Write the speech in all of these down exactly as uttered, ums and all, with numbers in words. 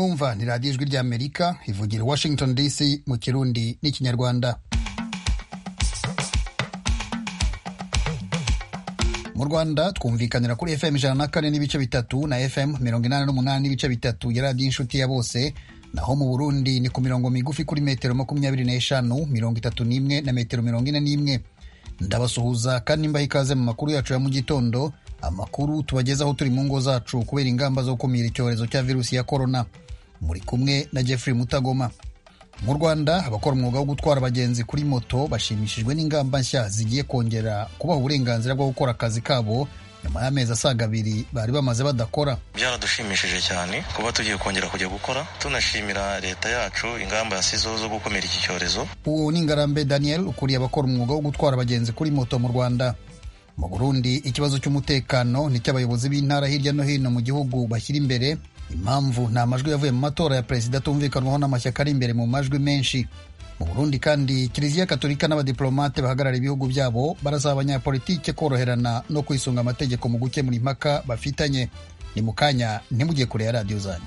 mwumva ni radiyo ijwi ry'Amerika ivugira Washington D C mu Kirundi n'Ikinyarwanda. Mu Rwanda twumvikanira kuri F M ijana na kane n'ibice bitatu na F M mirongo inani n'umunani n'ibice bitatu ya radiyo inshuti ya bose, naho mu Burundi ni ku mirongo migufi kuri metero makumyabiri n'eshanu, mirongo itatu n'imwe na metero mirongo ine n'imwe. Ndabasuhuza kandi mbaha ikaze mu makuru yacu ya mu gitondo, amakuru tubagezaho turi mu ngo zacu kubera ingamba zo gukumira icyorezo cya virusi ya corona. Muri kumwe na Jeffrey Mutagoma. Mu Rwanda abakora umwuga wo gutwara abagenzi kuri moto bashimishijwe n'ingamba nshya zigiye kongera kubaha uburenganzira bwo gukora akazi kabo nyuma y'amezi asaga abiri bari bamaze badakora. Byaradushimishije cyane kuba tugiye kongera kujya gukora, tunashimira leta yacu ingamba yasizeho zo gukumira iki cyorezo. Uwo ni Ngarambe Daniel ukuriye abakora umwuga wo gutwara abagenzi kuri moto mu Rwanda. Mu Burundi ikibazo cy'umutekano ni cy'abayobozi b'intara hirya no hino mu gihugu bashyira imbere. Impamvu nta majwi yavuye mu matora ya perezida tumvikanwaho n'amashyaka ari imbere mu majwi menshi. Mu Burundi kandi Kiliziya Katolika n'abadiplomate bahagarara ibihugu byabo barasaba abanyapolitike koroherana no kwisunga amategeko mu gukemura impaka bafitanye. Ni mu kanya ntimugiye kure ya radiyo zanyu.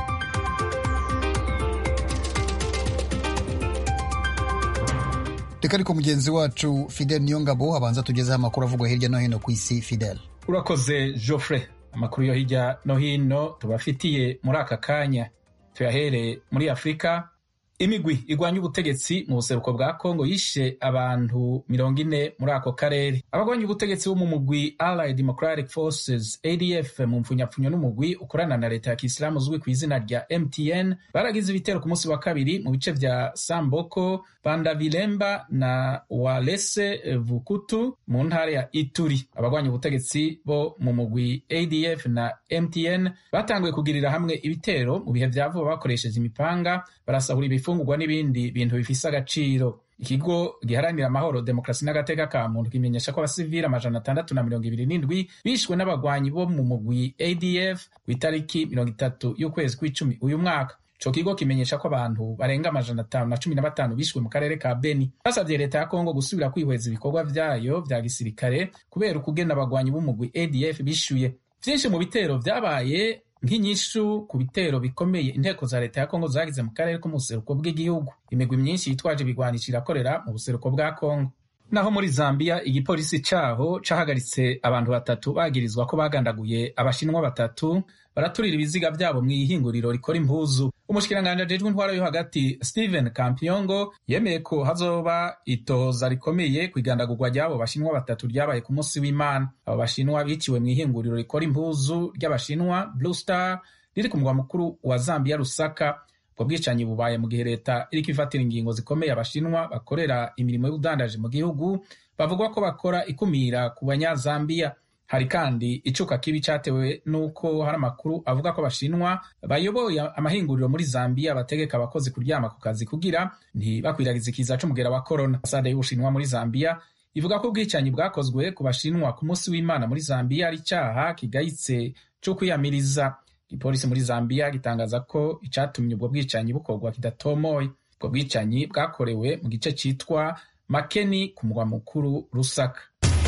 Reka ariko mugenzi wacu Fidel Niyongabo abanza tugezeho amakuru avugwa hirya no hino ku isi. Fidel. Urakoze Geoffrey. Amakuru yo hirya no hino tubafitiye muri aka kanya tuyahere muri Afurika. Imigwi igwanya ubutegetsi mu buseruko bwa Kongo yishe abantu mirongo ine muri ako karere. Abagwanya ubutegetsi bo mu mugwi Allied Democratic Forces A D F mu mpfunyapfunyo n'umugwi ukorana na leta ya Kisilamu uzwi ku izina rya M T N baragize ibitero ku munsi wa kabiri mu bice vya Samboko, Bandavilemba na Walese Vukutu mu ntara ya Ituri. Abagwanya ubutegetsi bo mu mugwi A D F na M T N batanguye kugirira hamwe ibitero mu bihe vya vuba bakoresheje imipanga, barasahura ibifungurwa n'ibindi bintu bifise agaciro. Ikigo giharanira amahoro, demokarasi n'agateka ka muntu kimenyesha ko abasivili amajana atandatu na mirongo ibiri n'indwi bishwe n'abagwanyi bo mu mugwi A D F ku itariki mirongo itatu y'ukwezi kw'icumi uyu mwaka. Ico kigo kimenyesha ko abantu barenga amajana atanu na cumi na batanu bishwe mu karere ka Beni. Basavye leta ya Kongo gusubira kwihweza ibikorwa vyayo vya gisirikare kubera ukugena abagwanyi b'umugwi A D F bishuye. Vyinshi mu bitero vyabaye nk'inyishu ku bitero bikomeye inteko za leta ya Kongo zagize mu karere ko mu buseruko bw'igihugu. Imigwi myinshi yitwaje ibigwanisho irakorera mu buseruko bwa Kongo. Naho muri Zambia igipolisi caho cahagaritse abantu batatu bagirizwa ko bagandaguye abashinwa batatu baraturira ibiziga vyabo mu ihinguriro rikora impuzu. Umushikiranganje ajejwe intwaro yo hagati Steven Kampyongo yemeye ko hazoba itohoza rikomeye kwigandagurwa ryabo bashinwa batatu ryabaye ku munsi w'Imana. Abo bashinwa biciwe mu ihinguriro rikora impuzu ry'abashinwa Blue Star riri ku mugwa mukuru wa Zambia Lusaka. Ubwo bwicanyi bubaye mu gihe leta iriko ifatira ingingo zikomeye abashinwa bakorera imirimo y'ubudandaji mu gihugu bavugwa ko bakora ikumira ku banyazambiya. Hari kandi icuka kibi catewe nuko hari amakuru avuga ko abashinwa bayoboye amahinguriro muri Zambia bategeka abakozi kuryama ku kazi kugira ntibakwiragize ikiza c'umugera wa corona. Ambasade y'Ubushinwa muri Zambia ivuga ko ubwicanyi bwakozwe ku bashinwa ku munsi w'Imana muri Zambia ari icaha kigayitse co kwiyamiriza. Igipolisi muri Zambia gitangaza ko icatumye ubwo bwicanyi bukorwa kidatomoye. Ubwo bwicanyi bwakorewe mu gice citwa Makeni ku mugwa mukuru Lusaka.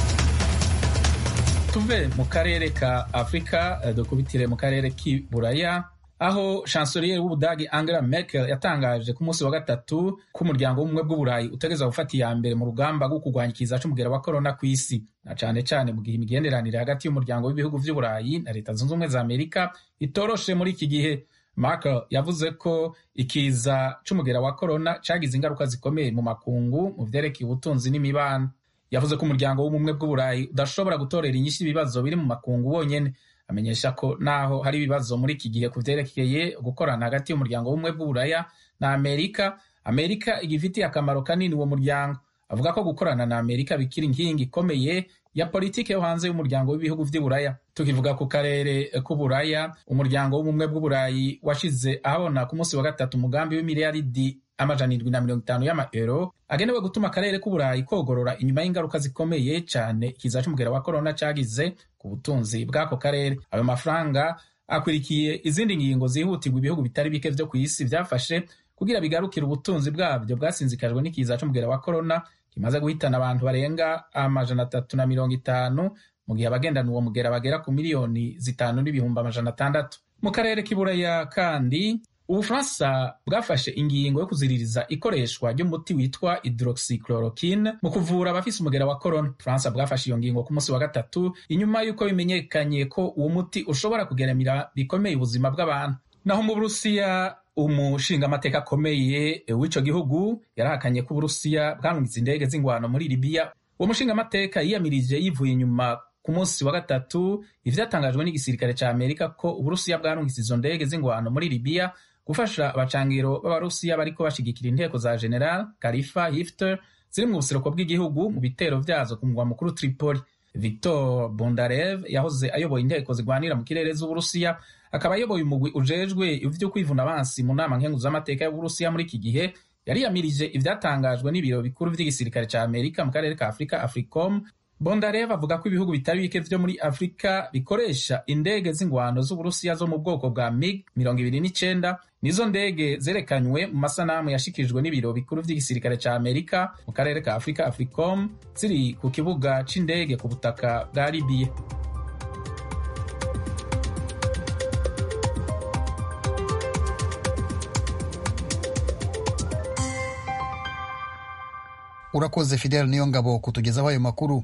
Tuve mu karere ka Afrika dukubitire mu karere k'Iburaya aho chancelier w'Ubudagi Angela Merkel yatangaje ku munsi wa gatatu ko umuryango w'ubumwe bw'Uburayi utegeza gufata iya mbere mu rugamba rwo kurwanya ikiza c'umugera wa corona ku isi, na cane cane mu gihe imigenderanire hagati y'umuryango w'ibihugu vy'Uburayi na leta zunze ubumwe za Amerika itoroshe muri iki gihe. Merkel yavuze ko ikiza c'umugera wa corona cagize ingaruka zikomeye mu makungu mu vyerekeye ubutunzi n'imibano. Yavuze ko umuryango w'ubumwe bw'Uburayi udashobora gutorera inyishu ibibazo biri mu makungu wonyene. Amenyesha ko naho hari ibibazo muri iki gihe kuvyerekeye gukorana hagati y'umuryango w'ubumwe bw'Uburaya na Amerika, Amerika igifitiye akamaro kanini uwo muryango. Avuga ko gukorana na Amerika bikiri inkingi ikomeye ya politike yo hanze y'umuryango w'ibihugu vy'Uburaya. Tukivuga ku karere k'Uburaya, umuryango w'ubumwe bw'Uburayi washize ahabona ku munsi wa gatatu umugambi w'imiliyaridi amajana indwi na mirongo itanu y'amaeuro agenewe gutuma akarere k'Uburayi kogorora inyuma y'ingaruka zikomeye cane ikiza c'umugera wa corona cagize ku butunzi bw'ako karere. Ayo mafaranga akwirikiye izindi ngingo zihutirwa ibihugu bitari bike vyo kw'isi vyafashe kugira bigarukire ubutunzi bwavyo bwasinzikajwe n'ikiza c'umugera wa corona kimaze guhitana abantu barenga amajana atatu na mirongo itanu mu gihe abagendana uwo mugera bagera ku miliyoni zitanu n'ibihumbi amajana atandatu. Mu karere k'Iburaya kandi Ubufaransa bwafashe ingingo yo kuziririza ikoreshwa ry'umuti witwa hydroxychloroquine mu kuvura abafise umugera wa corona. Ubufaransa bwafashe iyo ngingo ku munsi wa gatatu inyuma y'uko bimenyekanye ko uwo muti ushobora kugeramira bikomeye ubuzima bw'abantu. Naho mu Burusiya, umushingamateka akomeye w'ico gihugu yarahakanye ko Uburusiya bwarungitse indege z'ingwano muri Libya. Uwo mushingamateka yiyamirije yivuye inyuma ku munsi wa gatatu ivyatangajwe n'igisirikare ca Amerika ko Uburusiya bwarungitse izo ndege z'ingwano muri Libya gufasha abacangiro b'Abarusiya bariko bashigikira inteko za General Khalifa Haftar ziri mu buseruko bw'igihugu mu bitero vyazo ku mugwa mukuru Tripoli. Viktor Bondarev yahoze ayoboye inteko zigwanira mu kirere z'Uburusiya, akaba ayoboye umugwi ujejwe ivyo kwivuna abansi mu nama nkenguzamateka y'Uburusiya muri iki gihe, yariyamirije ivyatangajwe n'ibiro bikuru vy'igisirikare ca Amerika mu karere ka Afrika Africom. Bondarev avuga ko ibihugu bitari bike vyo muri Afrika bikoresha indege z'ingwano z'Uburusiya zo mu bwoko bwa MiG mirongo ibiri n'icenda. Nizo ndege zerekanywe mu masanamu yashikirijwe n'ibiro bikuru vy'igisirikare ca Amerika mu karere ka Afrika Africom ziri ku kibuga c'indege ku butaka bwa Libya. Urakoze Fidel Niyongabo kutugezaho ayo makuru.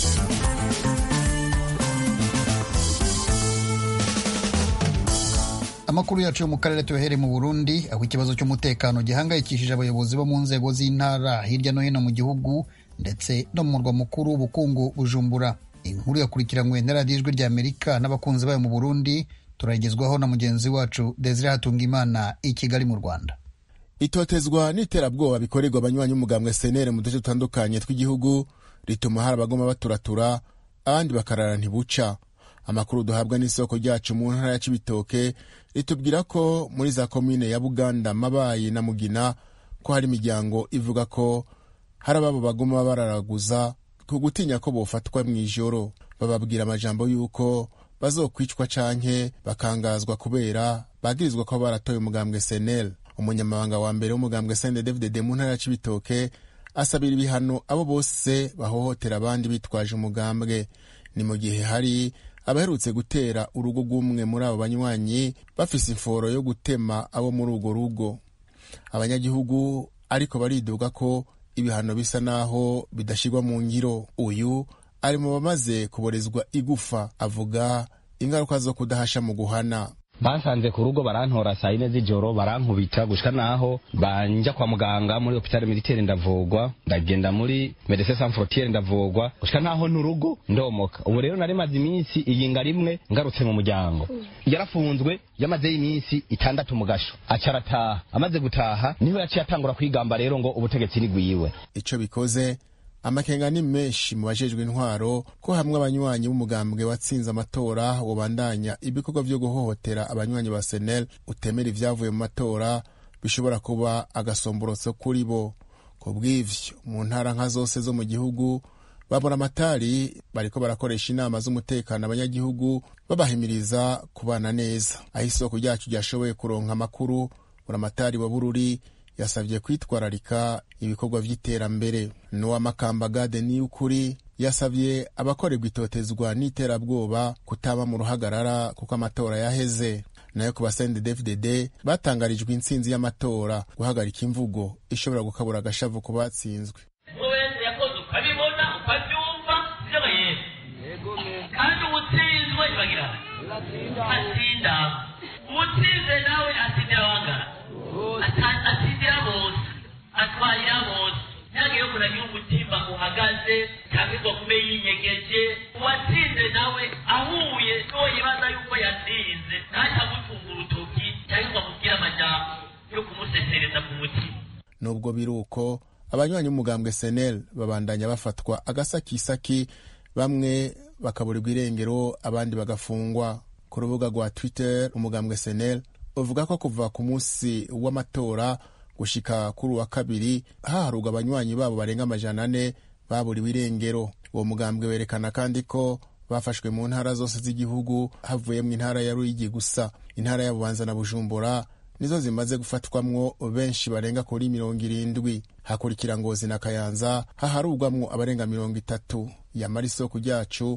Amakuru yacu yo mu karere tuyahere mu Burundi, aho ikibazo cy'umutekano gihangayikishije abayobozi bo mu nzego z'intara hirya no hino mu gihugu ndetse no mu murwa mukuru w'ubukungu Bujumbura. Inkuru yakurikiranywe na radiyo Ijwi rya Amerika n'abakunzi bayo mu Burundi, turagezwaho na mugenzi wacu Desire Hatungimana i Kigali mu Rwanda. Itotezwa n'iterabwoba bikorerwa abanywanyi b'umugambwe S N L mu duce dutandukanye tw'igihugu rituma hari abagoma baturatura abandi bakarara ntibuca. Amakuru duhabwa n'isoko ryacu mu ntara ya Cibitoke ritubwira ko muri za komine ya Buganda, Mabayi na Mugina ko hari imiryango ivuga ko hari ababo bagoma bararaguza ku gutinya ko bofatwa mw'ijoro. Bababwira amajambo y'uko bazokwicwa canke bakangazwa kubera bagirizwa ko baratoye umugambwe S N L. Umunyamabanga wa mbere w'umugambwe S N D D F D D mu ntara ya Cibitoke asabira ibihano abo bose bahohotera abandi bitwaje umugambwe. Ni mu gihe hari abaherutse gutera urugo rw'umwe muri abo banywanyi bafise imforo yo gutema abo muri urwo rugo. Abanyagihugu ariko bariduga ko ibihano bisa naho bidashirwa mu ngiro. Uyu ari mu bamaze kuborezwa igufa, avuga ingaruka zo kudahasha mu guhana. Bansanze ku rugo barantora saa ine z'ijoro, barankubita gushika naho banja kwa muganga muri hôpital militaire ndavugwa, ndagenda muri Médecins Sans Frontières ndavugwa gushika naho n'urugo ndomoka. Ubu rero nari maze iminsi iyinga rimwe ngarutse mu muryango. Yarafunzwe yamaze iminsi itandatu mu gasho, acarataha. Amaze gutaha niho yaciye atangura kwigamba rero ngo ubutegetsi ni gwiwe. Ico bikoze amakenga ni menshi mu bajejwe intwaro ko hamwe abanywanyi b'umugambwe watsinze amatora wobandanya ibikorwa vyo guhohotera abanywanyi ba S N L utemera ivyavuye mu matora bishobora kuba agasomborotso kuri bo. Kubw'ivyo mu ntara nka zose zo mu gihugu babura amatari bariko barakoresha inama z'umutekano abanyagihugu babahimiriza kubana neza. Aho isoko ryacu ryashoboye kuronka amakuru, buramatari wa Bururi yasavye kwitwararika ibikorwa vy'iterambere. Noa Makamba Gade ni ukuri yasavye abakorerwa itotezwa n'iterabwoba kutaba mu ruhagarara kuko amatora yaheze. Nayo ku ba S N D D F D D batangarijwe intsinzi y'amatora, guhagarika imvugo ishobora gukabura agashavu ku batsinzwe. Utsinze nawe atindira wangara atindira bose atwarira bose ntagiye kuragira umutimba uhagaze cyangwa kube yinyegeje. Uwatsinze nawe ahuye n'uwo yibaza yuko yatsinze ntacyo amutunga urutoki cyangwa amubwira amajambo yo kumusesereza ku mutima. Nubwo biruko abanywanyi b'umugambwe S N L babandanya bafatwa agasakisaki, bamwe bakaburirwa irengero abandi bagafungwa. Ku rubuga rwa Twitter umugambwe S N L uvuga ko kuva ku munsi w'amatora gushika kuri wa kabiri haharurwa abanywanyi babo barenga amajana ane baburiwe irengero. Uwo mugambwe werekana kandi ko bafashwe mu ntara zose z'igihugu havuyemo intara ya Ruyigi gusa. Intara ya Bubanza na Bujumbura nizo zimaze gufatwamwo benshi barenga kuri mirongo irindwi. Hakurikira Ngozi na Kayanza haharurwamwo abarenga mirongo itatu. Yamara isoko ryacu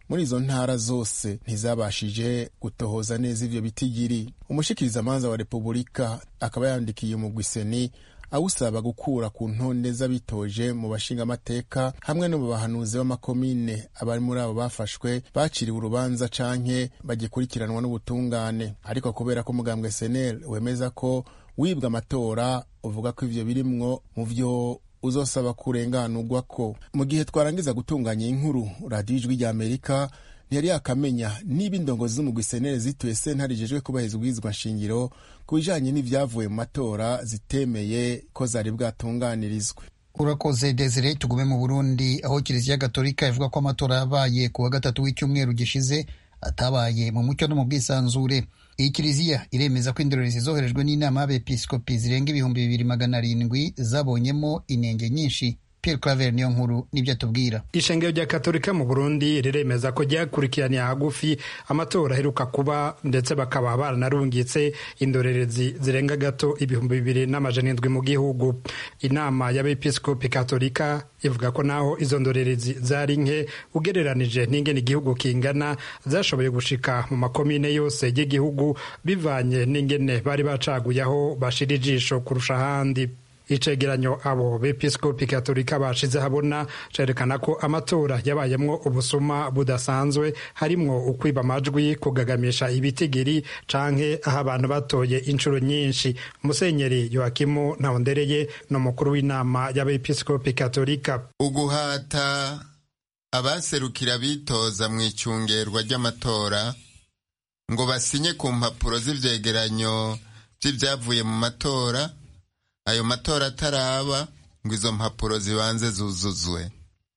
muri izo ntara zose ntizabashije gutohoza neza ivyo bitigiri. Umushikirizamanza wa Repubulika akaba yandikiye umugwi seni awusaba gukura ku ntonde z'abitoje mu bashingamateka hamwe no mu bahanuzi b'amakomine abari muri abo bafashwe baciriwe urubanza canke bagikurikiranwa n'ubutungane. Ariko kubera ko umugambwe S N L wemeza ko wibwa amatora, uvuga ko ivyo birimwo mu vyo uzosaba kurenganurwa ko. Mu gihe twarangiza gutunganya inkuru, radiyo Ijwi rya Amerika ntiyari yakamenya niba indongozi z'umugwi S N L zituye sentare ijejwe kubahiriza ubwirizwa nshingiro ku bijanye n'ivyavuye mu matora zitemeye ko zari bwatunganirizwe. Urakoze Desire. Tugume mu Burundi aho Kiliziya Gatolika ivuga ko amatora yabaye ku wa gatatu w'icyumweru gishize atabaye mu mucyo no mu bwisanzure. Iyi Kiliziya iremeza ko indorerezi zoherejwe n'inama y'abepiskopi zirenga ibihumbi bibiri magana arindwi zabonyemo inenge nyinshi. Pierre Claver niyo nkuru nibyo atubwira. Ishengero rya Katolika mu Burundi riremeza ko ryakurikiraniye hagufi amatora aheruka kuba, ndetse bakaba baranarungitse indorerezi zirenga gato ibihumbi bibiri n'amajana indwi mu gihugu. Inama y'abepiskopi Katolika ivuga ko naho izo ndorerezi zari nke ugereranije n'ingene igihugu kingana, zashoboye gushika mu makomine yose y'igihugu bivanye n'ingene bari bacaguyeho bashira ijisho kurusha ahandi. Icegeranyo abo bepiskopi Katolika bashize habona cerekana ko amatora yabayemwo ubusuma budasanzwe, harimwo ukwiba amajwi, kugagamisha ibitigiri canke aho abantu batoye inshuro nyinshi. Musenyeri Yoakimu Ntahondereye no mukuru w'inama y'abepiskopi Katolika. Uguhata abaserukira bitoza mu icungerwa ry'amatora ngo basinye ku mpapuro z'ivyegeranyo vy'ivyavuye mu matora, ayo matora ataraba ngo izo mpapuro zibanze zuzuzwe.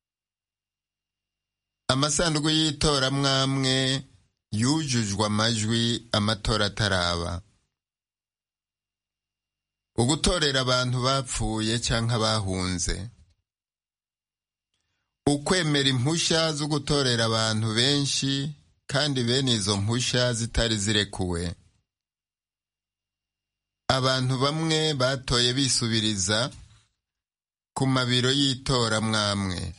Amasanduku y'itora mwamwe yujujwe amajwi amatora ataraba. Ugutorera abantu bapfuye canke bahunze. Ukwemera impusha zo gutorera abantu benshi kandi bene izo mpusha zitari zirekuwe. Abantu bamwe batoye bisubiriza ku mabiro y'itora mwamwe.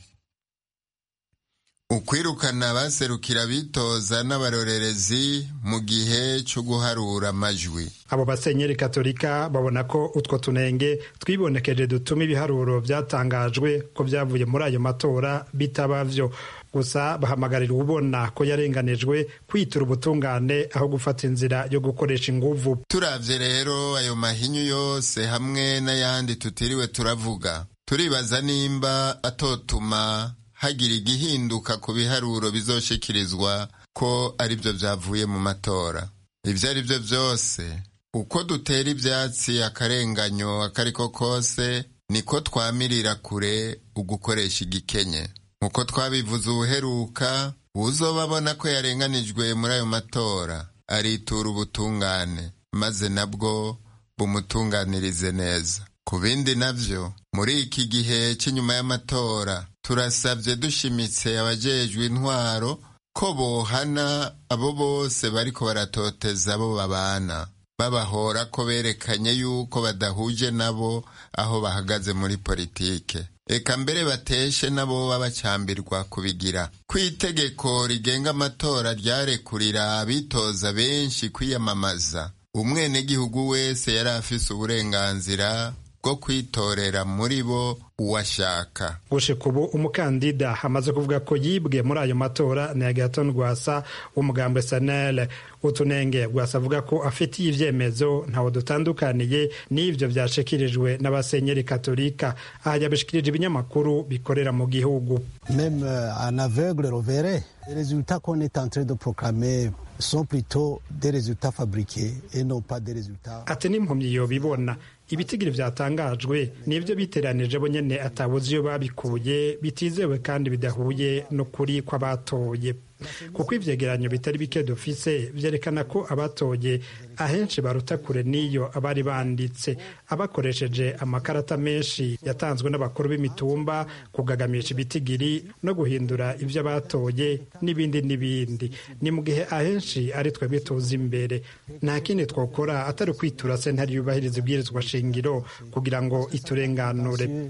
Ukwirukana abaserukira bitoza n'abarorerezi mu gihe cyo guharura amajwi. Abo basenyeri Katolika babona ko utwo tunenge twibonekeje dutuma ibiharuro byatangajwe ko byavuye muri ayo matora bitabavyo. Gusa bahamagarira ubona ko yarenganijwe kwitura ubutungane aho gufata inzira yo gukoresha inguvu. Turavye rero ayo mahinyu yose hamwe n'ayandi tutiriwe turavuga, turibaza nimba atotuma hagira igihinduka ku biharuro bizoshikirizwa ko ari byo byavuye mu matora. Ivyo ari byo byose, uko dutera ivyatsi akarenganyo akariko kose, niko twamirira kure ugukoresha igikenye. Uko twabivuze ubuheruka, uzobabona ko yarenganijwe muri ayo matora aritura ubutungane, maze nabwo bumutunganirize neza. Ku bindi navyo, muri iki gihe cy'inyuma y'amatora, turasabye dushimitse abajejwe intwaro ko bohana abo bose bariko baratoteza abo babana, babahora ko berekanye yuko badahuje nabo aho bahagaze muri politike. Eka mbere bateshe nabo babacambirwa kubigira. Kwitegeko rigenga amatora ryarekurira abitoza benshi kwiyamamaza. Umwenegihugu wese yari afise uburenganzira bwo kwitorera muri bo uwashaka. Gushika ubu umukandida hamaze kuvuga ko yibwe muri ayo matora ni Agathon Rwasa w'umugambwe S N L. Utunenge Rwasa avuga ko afitiye ivyemezo ntawo dutandukaniye n'ivyo vyashikirijwe n'abasenyeri Katolika. Aha yabishikirije ibinyamakuru bikorera mu gihugu. Même un aveugle le verrait. Les résultats qu'on est en train de proclamer sont plutôt des résultats fabriqués et non pas des résultats. Ati n'impumyi yobibona. Ibitigiri vyatangajwe nivyo biteranije bo nyene atabuzi yo babikuye, bitizewe kandi bidahuye no kuri kw'abatoye. Kuko ivyegeranyo bitari bike dufise vyerekana ko abatoye ahenshi baruta kure niyo abari banditse. Abakoresheje amakarata menshi yatanzwe n'abakuru b'imitumba, kugagamisha ibitigiri no guhindura ivyo batoye n'ibindi n'ibindi. Ni mu gihe ahenshi ari twe bituza imbere. Nta kindi twokora atari kwitura sentare yubahiriza ibwirizwa shingiro kugira ngo iturenganure.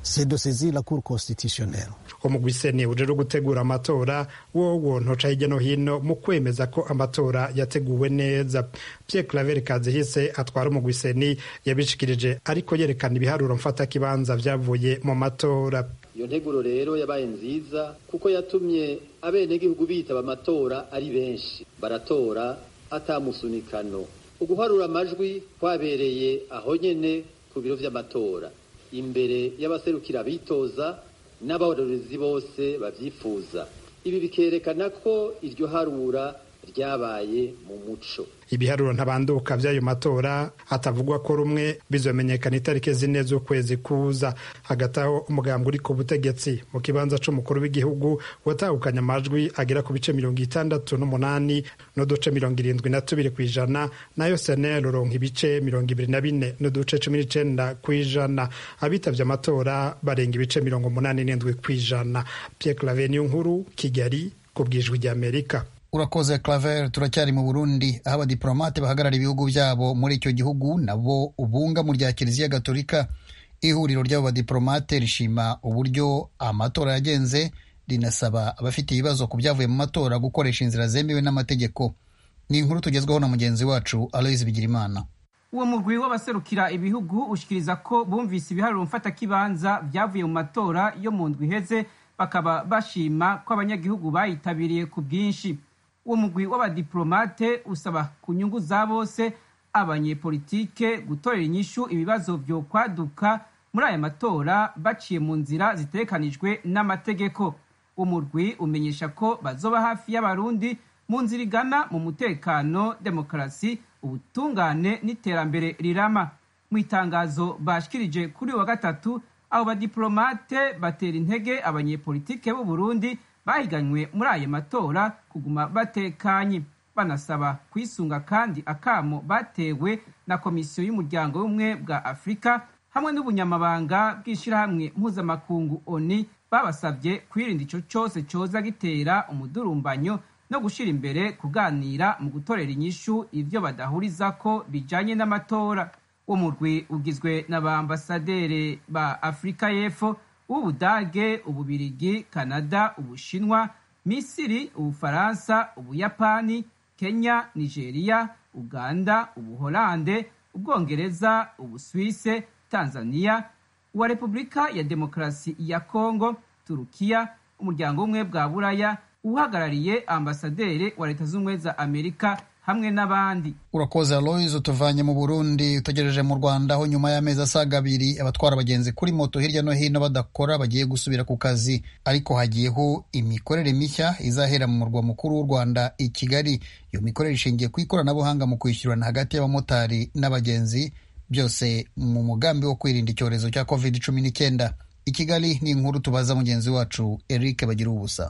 c'est de saisir la Cour constitutionnelle. umugwi seni uje gutegura amatora wowo ntoca hirya no hino mu kwemeza ko amatora yateguwe neza. Pierre Claver Kazihise atwara umugwi seni yabishikirije ariko yerekana ibiharuro mfata kibanza vyavuye mu matora. Iyo nteguro rero yabaye nziza kuko yatumye abenegihugu bitaba amatora ari benshi, baratora atamusunikano. Uguharura amajwi kwabereye aho nyene ku biro vy'amatora imbere y'abaserukira bitoza n'abarorezi bose bavyifuza. Ibi bikerekana ko iryo harura ryabaye mu muco. Ibiharuro ntabanduka vy'ayo matora atavugwa ko rumwe bizomenyekana itariki zine z'ukwezi kuza. Hagati aho umugambwe uri ku butegetsi mu kibanza c'umukuru w'igihugu watahukanye amajwi agera ku bice mirongo itandatu n'umunani n'uduce mirongo irindwi na tubiri kw'ijana, nayo senel uronka ibice mirongo ibiri na bine n'uduce cumi n'icenda kw'ijana. Abitavye amatora barenga ibice mirongo umunani n'indwi kw'ijana. Pierre Claver Niyonkuru, Kigali, ku bw'ijwi ry'Amerika. Urakoze Claver. Turacyari mu Burundi aho abadiplomate bahagarara ibihugu byabo muri icyo gihugu nabo ubunga mu rya Kiliziya Gatolika. Ihuriro ry'abo badiplomate rishima uburyo amatora yagenze, rinasaba abafite ibibazo ku byavuye mu matora gukoresha inzira zemewe n'amategeko. Ni inkuru tugezweho na mugenzi wacu Aloys Bigirimana. Uwo mugwi w'abaserukira ibihugu ushikiriza ko bumvise ibiharuro mfata kibanza byavuye mu matora yo mu ndwi iheze, bakaba bashima ko abanyagihugu bayitabiriye ku bwinshi. Uwo mugwi w'abadiplomate usaba ku nyungu za bose abanyepolitike gutorera inyishu ibibazo vyo kwaduka muri aya matora baciye mu nzira zitekanijwe n'amategeko. Umurwi umenyesha ko bazoba hafi y'abarundi mu nzira igana mu mutekano, demokarasi, ubutungane n'iterambere rirama. Mu itangazo bashikirije kuri wa gatatu, abo badiplomate batera intege abanyepolitike b'u Burundi bahiganywe muri aya matora kuguma batekanye, banasaba kwisunga kandi akamo batewe na komisiyo y'umuryango w'ubumwe bwa Afurika hamwe n'ubunyamabanga bw'ishirahamwe mpuzamakungu O N U. Babasabye kwirinda ico cose coza gitera umudurumbanyo no gushira imbere kuganira mu gutorera inyishu ivyo badahurizako bijanye n'amatora. Umurwi ugizwe n'abambasaderi ba Afrika y'Epfo, Ubudage, Ububirigi, Canada, Ubushinwa, Misiri, Ubufaransa, Ubuyapani, Kenya, Nigeria, Uganda, Ubuholande, Ubwongereza, Ubuswise, Tanzania, uwa Repubulika ya Demokarasi ya Kongo, Turukiya, umuryango w'ubumwe bwa Buraya, uhagarariye ambasaderi wa Leta z'Ubumwe za Amerika hamwe n'abandi. Urakoze Aloys. Utuvanye mu Burundi utegereje mu Rwanda aho nyuma y'amezi asaga abiri abatwara abagenzi kuri moto hirya no hino badakora bagiye gusubira ku kazi, ariko hagiyeho imikorere mishya izahera mu murwa mukuru w'u Rwanda i Kigali. Iyo mikorere ishingiye ku ikoranabuhanga mu kwishyurana hagati y'abamotari n'abagenzi, byose mu mugambi wo kwirinda icyorezo cya covid cumi n'icyenda. I Kigali ni inkuru tubaza mugenzi wacu Eric Bagirubusa.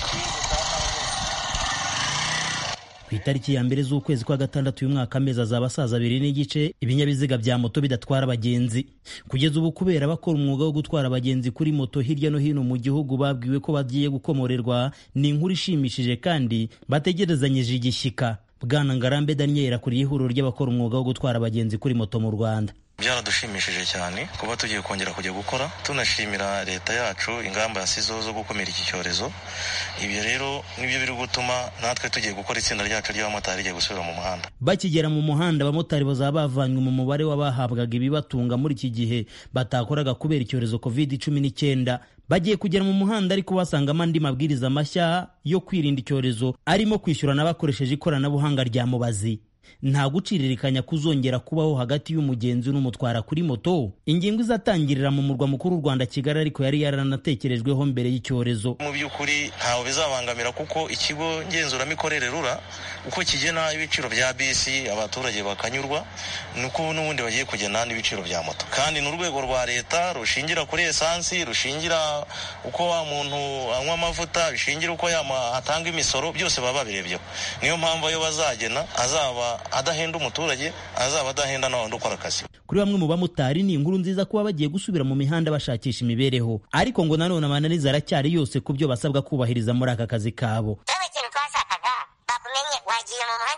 Ku itariki ya mbere z'ukwezi kwa gatandatu uyu mwaka amezi azaba asaza abiri n'igice ibinyabiziga bya moto bidatwara abagenzi. Kugeza ubu kubera abakora umwuga wo gutwara abagenzi kuri moto hirya no hino mu gihugu babwiwe ko bagiye gukomorerwa. Ni inkuru ishimishije kandi bategerezanyije igishyika. Bwana Ngarambe Daniel akuriye ihuriro ry'abakora umwuga wo gutwara abagenzi kuri moto mu Rwanda. Byaradushimishije cyane kuba tugiye kongera kujya gukora, tunashimira leta yacu ingamba yasizeho zo gukumira iki cyorezo. Ibyo rero nibyo biri gutuma natwe tugiye gukora itsinda ryacu ry'abamotari rigiye gusubira mu muhanda. Bakigera mu muhanda abamotari bazaba bavanywe mu mubare w'abahabwaga ibibatunga muri iki gihe batakoraga kubera icyorezo covid cumi n'icyenda. Bagiye kugera mu muhanda ariko basangamo andi mabwiriza mashya yo kwirinda icyorezo, arimo kwishyurana bakoresheje ikoranabuhanga rya mubazi. Nta guciririkanya kuzongera kubaho hagati y'umugenzi n'umutwara kuri moto. Ingingo izatangirira mu murwa mukuru w'u Rwanda Kigali, ariko yari yaranatekerejweho mbere y'icyorezo. Mu by'ukuri ntawe bizabangamira kuko ikigo ngenzuramikorere rura uko kigena ibiciro bya bisi abaturage bakanyurwa, nuko n'ubundi bagiye kugena n'ibiciro bya moto. Kandi n'urwego rwa leta rushingira kuri esansi, rushingira uko wa muntu anywa amavuta, rushingira uko atanga imisoro, byose baba babirebyeho. Niyo mpamvu ayo bazagena azaba adahenda umuturage, azaba adahenda n'abandi ukora akazi. Kuri bamwe mu bamotari ni inkuru nziza kuba bagiye gusubira mu mihanda bashakisha imibereho, ariko ngo nanone amananiza aracyari yose ku byo basabwa kubahiriza muri aka kazi kabo. Ikintu twashakaga bakumenye wagiye mu muhanda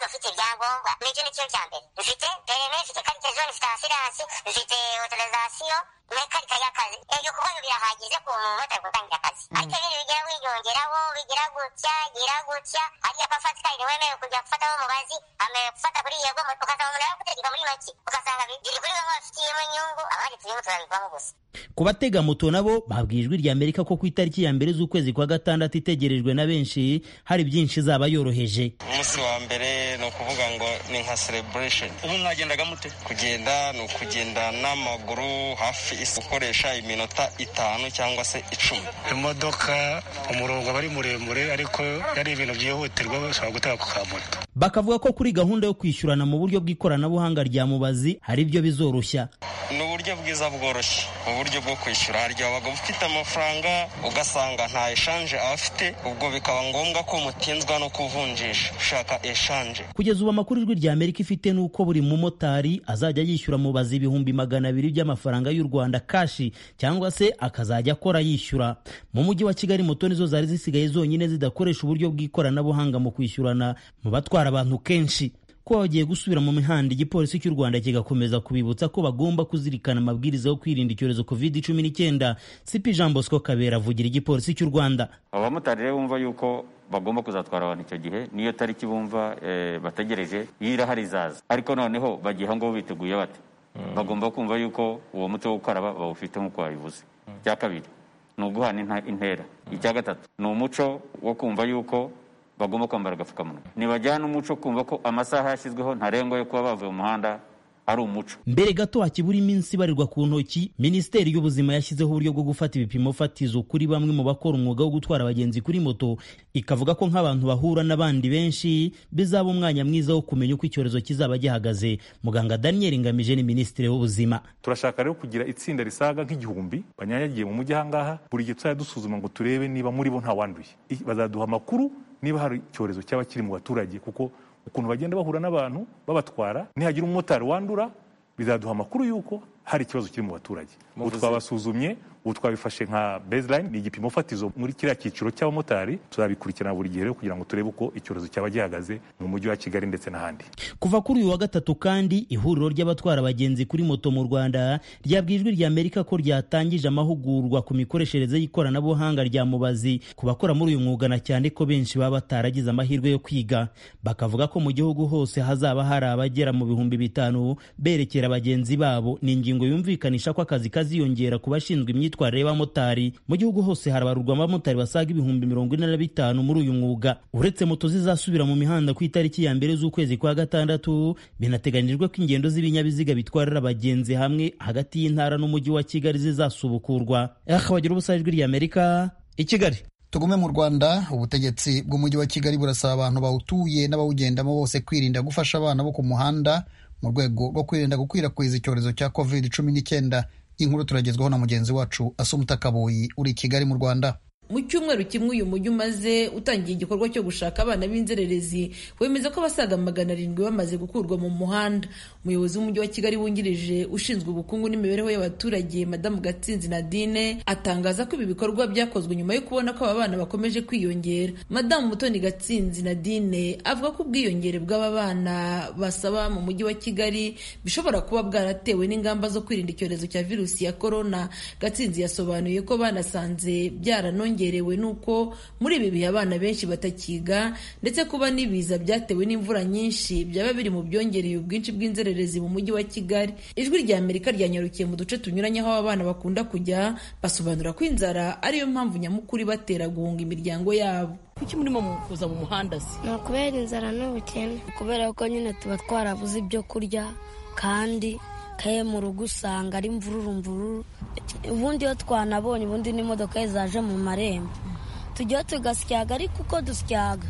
afite ibyangombwa nicyo nicyo cya mbere dufite perime dufite karite zone dufite asiransi dufite autorisation mekarita y'akazi ibyo kuba birahagije ku muntu gutangira akazi ariko ibindi bigira wiyongeraho bigira gutya gira gutya hariya pafatika wemewe kujya gufataho umubazi amewe gufata kuri yego ukasanga umuntu ari gutegeka muri make ugasanga biri kuri bamwe bafitiyemo inyungu abandi turimo turabivamo gusa. Ku batega moto nabo babwiye Ijwi rya Amerika ko ku itariki ya mbere z'ukwezi kwa gatandatu itegerejwe na benshi hari byinshi zaba yoroheje. Umunsi wa mbere no kuvuga ngo ni nka celebration. Ubu mwagendaga mute? Kugenda no kugenda n'amaguru hafi isukoresha iminota itanu cyangwa se icumi. Imodoka umurongo bari muremure ariko yari ibintu byihutirwa bashaka gutaka ku kamoto. Bakavuga ko kuri gahunda yo kwishyurana mu buryo bw'ikoranabuhanga rya mubazi hari ibyo bizoroshya. Ni uburyo bwiza bworoshye, uburyo bwo kwishyura harya wabaga ufite amafaranga ugasanga nta eshanje afite, ubwo bikaba ngombwa ko mutinzwa no kuvunjisha ushaka eshanje. Kugeza ubu amakuru Ijwi rya Amerika ifite nuko buri mumotari azajya yishyura mubazi ibihumbi magana abiri by'amafaranga y'u Rwanda kashi cyangwa se akazajya akora yishyura. Mu mujyi wa Kigali moto nizo zari zisigaye zonyine zidakoresha uburyo bw'ikoranabuhanga mu kwishyurana mu batwara abantu kenshi. Ko bagiye gusubira mu mihanda, igipolisi cy'u Rwanda kigakomeza kubibutsa ko bagomba kuzirikana amabwiriza yo kwirinda icyorezo covid cumi n'icyenda. C P Jean Bosco Kabera avugira igipolisi cy'u Rwanda. Abamotari rero bumva yuko bagomba kuzatwara abantu icyo gihe niyo tariki bumva e, bategereje yirahari zaza, ariko noneho bagiye ngo biteguye bate mm. bagomba kumva yuko uwo muco wo gukaraba bawufite nk'uko wabivuze. Cya kabiri ni uguhana intera. Icya gatatu ni umuco wo kumva yuko bagomba kwambara agapfukamunwa. Nibajyana umuco kumva ko amasaha yashyizweho ntarengwa yo kuba bavuye mu muhanda ari umuco. Mbere gato hakibura iminsi barirwa ku ntoki, Minisiteri y'Ubuzima yashyizeho uburyo bwo gufata ibipimo fatizo kuri bamwe mu bakora umwuga wo gutwara abagenzi kuri moto, ikavuga ko nk'abantu bahura n'abandi benshi bizaba umwanya mwiza wo kumenya uko icyorezo kizaba gihagaze. Muganga Daniel Ngamije ni Minisitiri w'Ubuzima. Turashaka rero kugira itsinda risaga nk'igihumbi banyanyagiye mu mujyi ahangaha, buri gihe tuzajya dusuzuma ngo turebe niba muri bo nta wanduye. Bazaduha amakuru niba hari icyorezo cyaba kiri mu baturage, kuko ukuntu bagenda bahura n'abantu babatwara, nihagira umumotari wandura bizaduha amakuru yuko hari ikibazo kiri mu baturage. Ubu twabasuzumye, ubu twabifashe nka baseline, ni igipimo fatizo muri kiriya cyiciro cy'abamotari. Tuzabikurikirana buri gihe kugira ngo turebe uko icyorezo cyaba gihagaze mu mujyi wa Kigali ndetse n'ahandi. Kuva kuri uyu wa gatatu kandi ihuriro ry'abatwara abagenzi kuri moto mu Rwanda ryabwiye Ijwi rya Amerika ko ryatangije amahugurwa ku mikoreshereze y'ikoranabuhanga rya mubazi ku bakora muri uyu mwuga, na cyane ko benshi baba bataragize amahirwe yo kwiga. Bakavuga ko mu gihugu hose hazaba hari abagera mu bihumbi bitanu berekera abagenzi babo. Ni ingingo yumvikanisha ko akazi kaziyongera ku bashinzwe imyitwarire y'abamotari. Mu gihugu hose harabarurwa abamotari basaga ibihumbi mirongo ine na bitanu muri uyu mwuga. Uretse moto zizasubira mu mihanda ku itariki ya mbere z'ukwezi kwa gatandatu, binateganijwe ko ingendo z'ibinyabiziga bitwarira abagenzi hamwe hagati y'intara n'umujyi wa Kigali zizasubukurwa. Bagira ubusa Ijwi rya Amerika i Kigali. Tugume mu Rwanda, ubutegetsi bw'umujyi wa Kigali burasaba abantu bawutuye n'abawugendamo bose kwirinda gufasha abana bo ku muhanda mu rwego rwo kwirinda gukwirakwiza icyorezo cya covid cumi n'icyenda. Inkuru turagezwaho na mugenzi wacu Asumta Kaboyi uri Kigali mu Rwanda. Mu cyumweru kimwe uyu mujyi umaze utangiye igikorwa cyo gushaka abana b'inzererezi, wemeza ko abasaga magana arindwi bamaze gukurwa mu muhanda. Umuyobozi w'umujyi wa Kigali wungirije ushinzwe ubukungu n'imibereho y'abaturage Madamu Gatsinzi Nadine atangaza ko ibi bikorwa byakozwe nyuma yo kubona ko aba bana bakomeje kwiyongera. Madamu Mutoni Gatsinzi Nadine avuga ko ubwiyongere bw'aba bana basaba mu mujyi wa Kigali bishobora kuba bwaratewe n'ingamba zo kwirinda icyorezo cya virusi ya corona. Gatsinzi yasobanuye ko banasanze byaranongerewe ngerewe nuko muri ibi bihe abana benshi batakiga, ndetse kuba n'ibiza byatewe n'imvura nyinshi byaba biri mu byongereye ubwinshi bw'inzererezi mu mujyi wa Kigali. Ijwi rya Amerika ryanyarukiye mu duce tunyuranye aho abana bakunda kujya, basobanura ko inzara ariyo mpamvu nyamukuru ibatera guhunga imiryango yabo. Kuki murimo kuza mu muhanda se? Ni kubera inzara n'ubukene, kubera ko nyine tuba twarabuze ibyo kurya, kandi kaye mu rugo usanga ari mvururu mvururu. Ubundi iyo twanabonye ubundi n'imodoka zaje mu marembo tujya tugasyaga, ariko uko dusyaga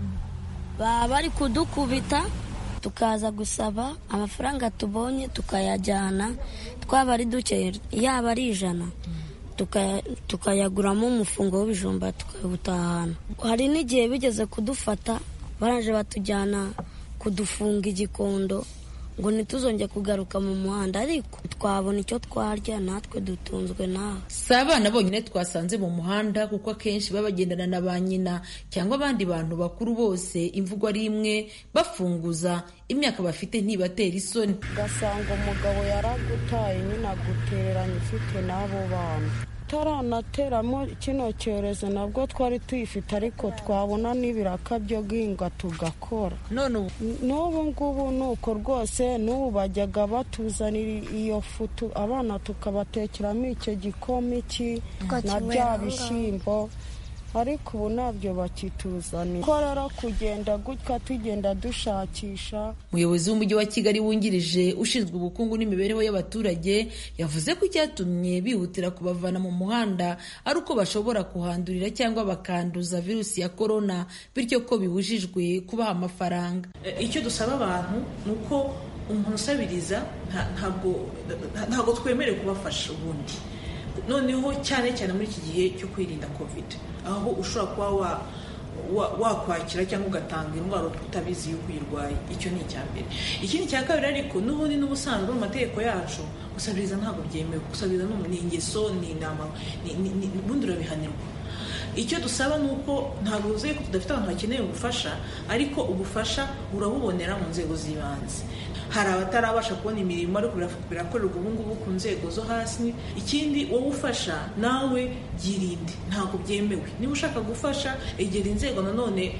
baba bari kudukubita, tukaza gusaba amafaranga tubonye tukayajyana, twaba ari duke yaba ari ijana tukayaguramo umufungo w'ibijumba tukawutahana. Hari n'igihe bigeze kudufata, baraje batujyana kudufunga igikondo ngo ntituzongere kugaruka mu muhanda ariko twabona icyo twarya natwe dutunzwe nawe. Si abana bonyine twasanze mu muhanda kuko akenshi baba bagendana na ba nyina cyangwa abandi bantu bakuru, bose imvugo ari imwe, bafunguza imyaka bafite ntibatera isoni. ugasanga umugabo yaragutaye nyine agutereranya ufite n'abo bana. Taranateramo kino cyorezo nabwo twari tuyifite ariko twabona n'ibiraka byo guhinga tugakora. None n'ubu ngubu nuko rwose, n'ubu bajyaga batuzanira iyo futu abana tukabatekeramo icyo gikoma iki na bya bishyimbo, ariko ubu nabyo bakituzanira. Ko rero kugenda gutya tugenda dushakisha. Umuyobozi w'umujyi wa Kigali wungirije ushinzwe ubukungu n'imibereho y'abaturage yavuze ko icyatumye bihutira kubavana mu muhanda ari uko bashobora kuhandurira cyangwa bakanduza virusi ya korona, bityo ko bibujijwe kubaha amafaranga. Icyo dusaba abantu ni uko umuntu usabiriza ntabwo ntabwo twemerewe kubafasha ubundi, noneho cyane cyane muri iki gihe cyo kwirinda covid, aho ushobora kuba wakwakira cyangwa ugatanga indwara utabizi yuko uyirwaye. Icyo ni icya mbere. Ikindi cya kabiri ariko n'ubundi n'ubusanzwe mu mategeko yacu gusabiriza ntabwo byemewe. Gusabiriza ni ingeso, ni inama, ubundi urabihanirwa. Icyo dusaba ni uko ntabwo uzi ko tudafite abantu bakeneye ubufasha, ariko ubufasha urabubonera mu nzego z'ibanze. Hari abatarabasha kubona imirimo ariko birakorerwa ubu ngubu ku nzego zo hasi. Ikindi wowe ufasha nawe byirinde, ntabwo byemewe. Niba ushaka gufasha egera inzego nanone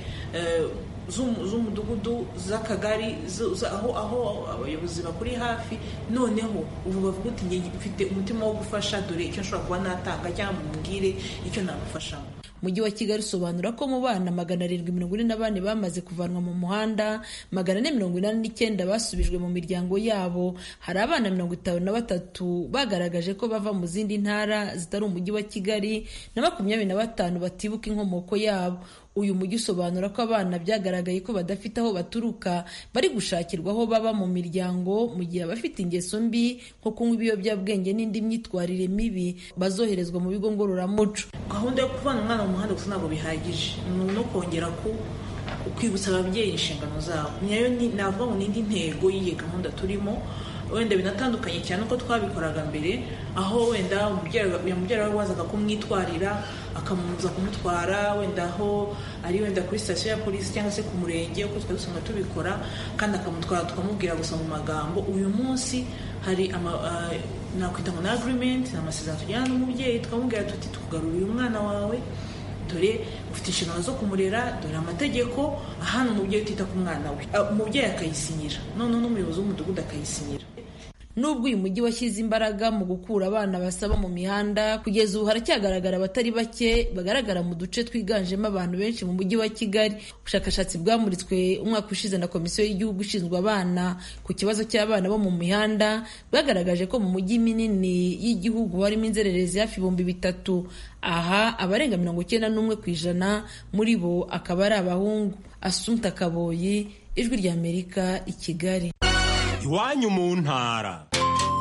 z'umudugudu, z'akagari, aho aho abayobozi bakuri hafi, noneho ubu bavuga uti ngiye mfite umutima wo gufasha, dore icyo nshobora kuba natanga cyangwa mumbwire icyo nagufashamo. Umujyi wa Kigali usobanura ko mu bana magana arindwi mirongo ine na bane bamaze kuvanwa mu muhanda, magana ane mirongo inani n'icyenda basubijwe mu miryango yabo. Hari abana mirongo itanu na batatu bagaragaje ko bava mu zindi ntara zitari umujyi wa Kigali, na makumyabiri na batanu batibuka inkomoko yabo. Uyu mujyi usobanura ko abana byagaragaye ko badafite aho baturuka bari gushakirwa aho baba mu miryango, mu gihe abafite ingeso mbi nko kunywa ibiyobyabwenge n'indi myitwarire mibi bazoherezwa mu bigo ngororamuco. Gahunda yo kuvana umwana mu muhanda gusa ntabwo bihagije, ni no kongera ku kwibutsa ababyeyi inshingano zabo. Nayo navuga ngo n'indi ntego y'iyi gahunda turimo, wenda binatandukanye cyane uko twabikoraga mbere, aho wenda umubyeyi we wazaga kumwitwarira akamuza kumutwara wenda aho ari wenda kuri sitasiyo ya polisi cyangwa se ku murenge uko twari dusanga tubikora, kandi akamutwara tukamubwira gusa mu magambo. Uyu munsi hari nakwita ngo na agreement, ni amasezerano tujyana n'umubyeyi tukamubwira tuti tukugarurira umwana wawe, dore ufite inshingano zo kumurera, dore amategeko ahana umubyeyi utita ku mwana we. Umubyeyi akayisinyira, noneho n'umuyobozi w'umudugudu akayisinyira. Nubwo uyu mujyi washyize imbaraga mu gukura abana basaba mu mihanda, kugeza ubu haracyagaragara abatari bake bagaragara mu duce twiganjemo abantu benshi mu mujyi wa Kigali. Ubushakashatsi bwamuritswe umwaka ushize na Komisiyo y'Igihugu ishinzwe abana ku kibazo cy'abana bo mu mihanda bwagaragaje ko mu mujyi minini y'igihugu harimo inzererezi hafi ibihumbi bitatu. Aha abarenga mirongo icyenda n'umwe ku ijana muri bo akaba ari abahungu. Assumpta Kaboyi, Ijwi ry'Amerika, i Kigali. Iwanyu mu ntara.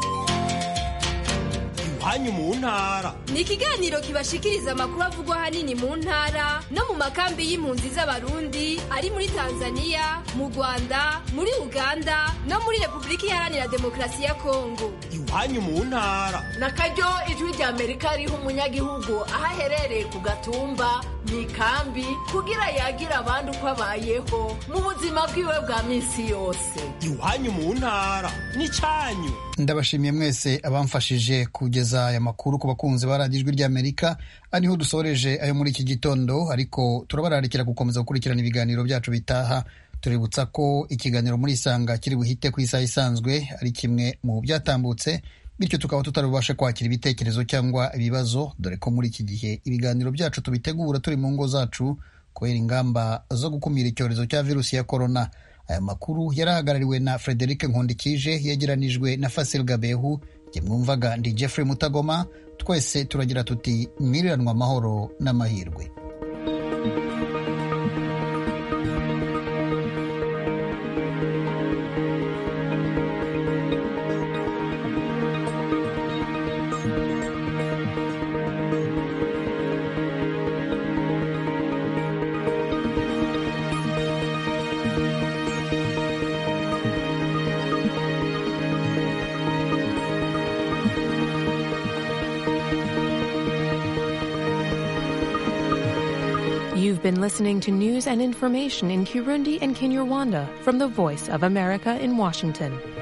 Iwanyu mu ntara ni ikiganiro kibashikiriza amakuru avugwa ahanini mu ntara no mu makambi y'impunzi z'abarundi ari muri Tanzania, mu Rwanda, muri Uganda no muri Repubulika Iharanira Demokarasi ya Kongo. Iwanyu mu ntara nakaryo Ijwi ry'Amerika riha umunyagihugu aho aherereye ku gatumba mu ikambi kugira yagira abandi uko abayeho mu buzima bwiwe bwa minsi yose. Iwanyu mu ntara n'icyanyu. Ndabashimiye mwese abamfashije kugeza aya makuru ku bakunzi ba radiyo Ijwi ry'Amerika. Ariho dusoreje ayo muri iki gitondo, ariko turabararikira gukomeza gukurikirana ibiganiro byacu bitaha. Tuributsa ko ikiganiro muri Isanga kiri buhite ku isaha isanzwe ari kimwe mu byatambutse, bityo tukaba tutarubasha kwakira ibitekerezo cyangwa ibibazo, dore ko muri iki gihe ibiganiro byacu tubitegura turi mu ngo zacu kubera ingamba zo gukumira icyorezo cya virusi ya korona. Aya makuru yarahagarariwe na Frederic Nkundikije, yegeranijwe na Fasil Gabehu. Jye mwumvaga ndi Jeffrey Mutagoma. Twese turagira tuti mwiriranwa amahoro n'amahirwe. You've been listening to news and information in Kirundi and Kinyarwanda from the Voice of America in Washington.